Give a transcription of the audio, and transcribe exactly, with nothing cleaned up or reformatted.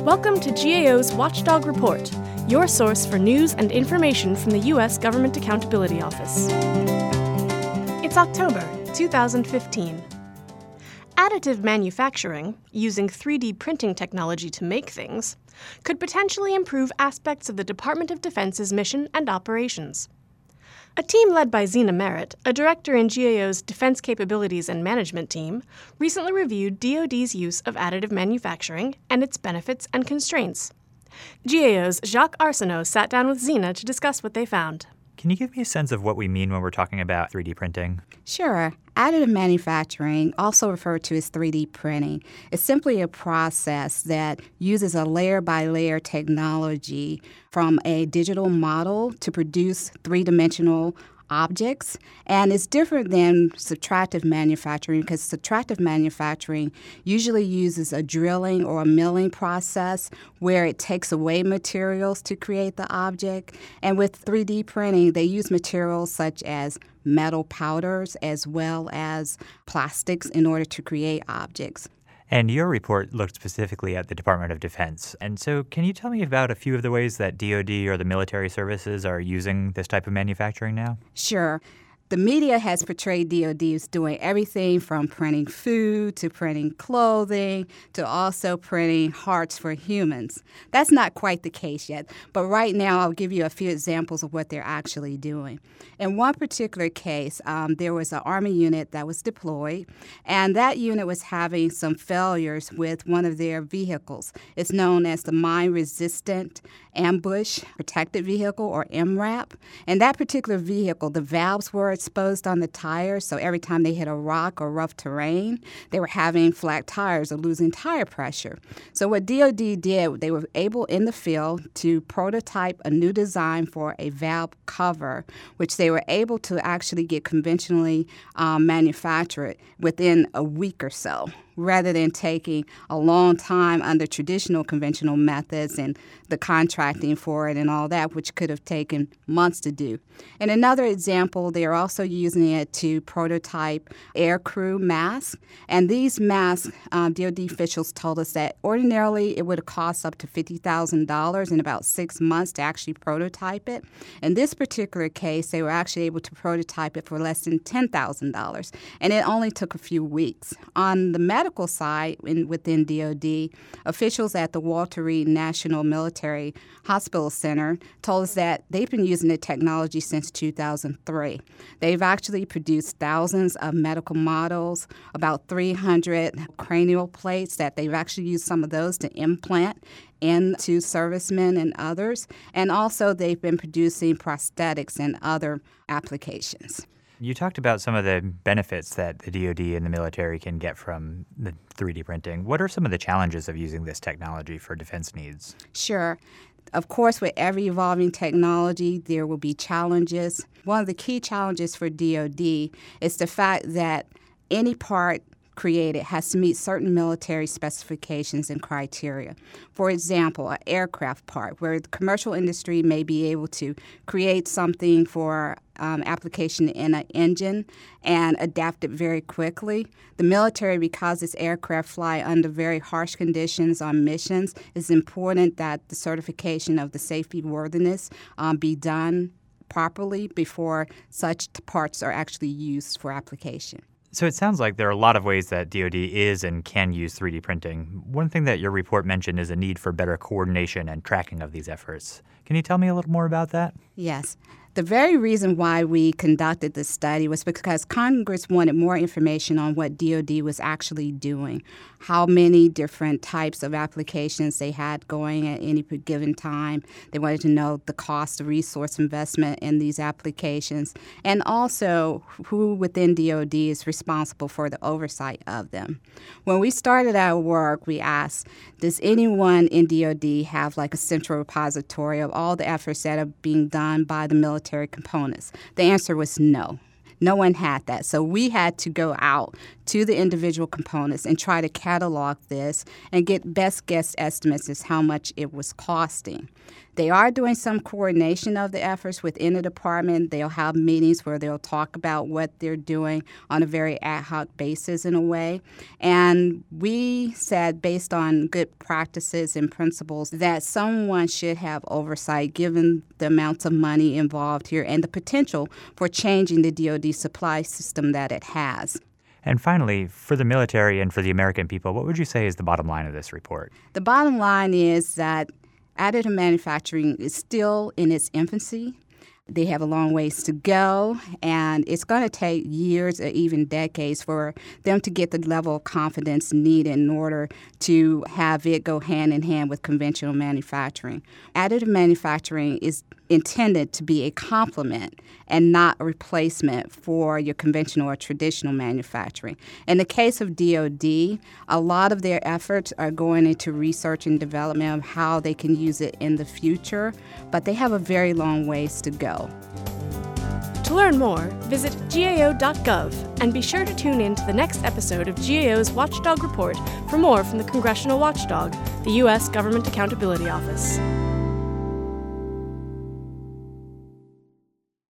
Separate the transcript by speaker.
Speaker 1: Welcome to G A O's Watchdog Report, your source for news and information from the U S Government Accountability Office. It's October two thousand fifteen. Additive manufacturing, using three D printing technology to make things, could potentially improve aspects of the Department of Defense's mission and operations. A team led by Zena Merritt, a director in G A O's Defense Capabilities and Management team, recently reviewed D O D's use of additive manufacturing and its benefits and constraints. G A O's Jacques Arsenault sat down with Zena to discuss what they found.
Speaker 2: Can you give me a sense of what we mean when we're talking about three D printing?
Speaker 3: Sure. Additive manufacturing, also referred to as three D printing, is simply a process that uses a layer-by-layer technology from a digital model to produce three-dimensional objects, and it's different than subtractive manufacturing because subtractive manufacturing usually uses a drilling or a milling process where it takes away materials to create the object. And with three D printing, they use materials such as metal powders as well as plastics in order to create objects.
Speaker 2: And your report looked specifically at the Department of Defense. And so can you tell me about a few of the ways that D O D or the military services are using this type of manufacturing now?
Speaker 3: Sure. The media has portrayed D O D as doing everything from printing food to printing clothing to also printing hearts for humans. That's not quite the case yet, but right now I'll give you a few examples of what they're actually doing. In one particular case, um, there was an Army unit that was deployed, and that unit was having some failures with one of their vehicles. It's known as the Mine Resistant Ambush Protected Vehicle, or M RAP. And that particular vehicle, the valves were exposed on the tires, so every time they hit a rock or rough terrain, they were having flat tires or losing tire pressure. So what D O D did, they were able in the field to prototype a new design for a valve cover, which they were able to actually get conventionally um, manufactured within a week or so, rather than taking a long time under traditional conventional methods and the contracting for it and all that, which could have taken months to do. In another example, they are also using it to prototype aircrew masks. And these masks, um, D O D officials told us that ordinarily it would cost up to fifty thousand dollars in about six months to actually prototype it. In this particular case, they were actually able to prototype it for less than ten thousand dollars, and it only took a few weeks. On the medical side, in, within D O D, officials at the Walter Reed National Military Hospital Center told us that they've been using the technology since two thousand three. They've actually produced thousands of medical models, about three hundred cranial plates that they've actually used some of those to implant into servicemen and others. And also they've been producing prosthetics and other applications.
Speaker 2: You talked about some of the benefits that the D O D and the military can get from the three D printing. What are some of the challenges of using this technology for defense needs?
Speaker 3: Sure. Of course, with every evolving technology, there will be challenges. One of the key challenges for D O D is the fact that any part created has to meet certain military specifications and criteria. For example, an aircraft part, where the commercial industry may be able to create something for um, application in an engine and adapt it very quickly. The military, because its aircraft fly under very harsh conditions on missions, it's important that the certification of the safety worthiness um, be done properly before such parts are actually used for application.
Speaker 2: So it sounds like there are a lot of ways that D O D is and can use three D printing. One thing that your report mentioned is a need for better coordination and tracking of these efforts. Can you tell me a little more about that?
Speaker 3: Yes. The very reason why we conducted this study was because Congress wanted more information on what D O D was actually doing, how many different types of applications they had going at any given time. They wanted to know the cost of resource investment in these applications, and also who within D O D is responsible for the oversight of them. When we started our work, we asked, does anyone in D O D have like a central repository of all the efforts that are being done by the military components? The answer was no. No one had that. So we had to go out to the individual components and try to catalog this and get best guess estimates as how much it was costing. They are doing some coordination of the efforts within the department. They'll have meetings where they'll talk about what they're doing on a very ad hoc basis in a way. And we said, based on good practices and principles, that someone should have oversight given the amounts of money involved here and the potential for changing the D O D supply system that it has.
Speaker 2: And finally, for the military and for the American people, what would you say is the bottom line of this report?
Speaker 3: The bottom line is that additive manufacturing is still in its infancy. They have a long ways to go, and it's going to take years or even decades for them to get the level of confidence needed in order to have it go hand in hand with conventional manufacturing. Additive manufacturing is intended to be a complement and not a replacement for your conventional or traditional manufacturing. In the case of D O D, a lot of their efforts are going into research and development of how they can use it in the future, but they have a very long ways to go.
Speaker 1: To learn more, visit G A O dot gov and be sure to tune in to the next episode of G A O's Watchdog Report for more from the Congressional Watchdog, the U S Government Accountability Office.